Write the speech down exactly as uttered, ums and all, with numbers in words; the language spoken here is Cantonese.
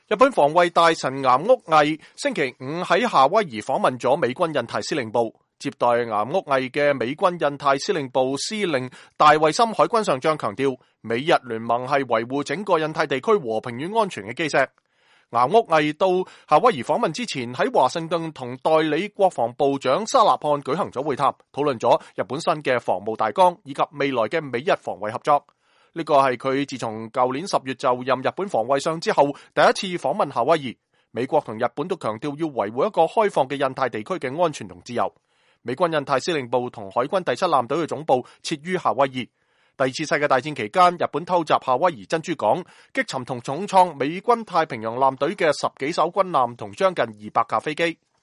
日本防衛大臣岩屋毅星期五喺夏威夷訪問咗美軍印太司令部，接待岩屋毅嘅美軍印太司令部司令大衛森海軍上將強調，美日聯盟係維護整個印太地區和平與安全嘅基石。岩屋毅到夏威夷訪問之前，喺華盛頓同代理國防部長沙納漢舉行咗會談，討論咗日本新嘅防務大綱以及未來嘅美日防衛合作。呢個係佢自從舊年十月就任日本防衛相之後第一次訪問夏威夷。美國同日本都強調要維護一個開放嘅印太地區嘅安全同自由。美軍印太司令部同海軍第七艦隊嘅總部設於夏威夷。第二次世界大戰期間，日本偷襲夏威夷珍珠港，擊沉同重創美軍太平洋艦隊嘅十幾艘軍艦同將近二百架飛機。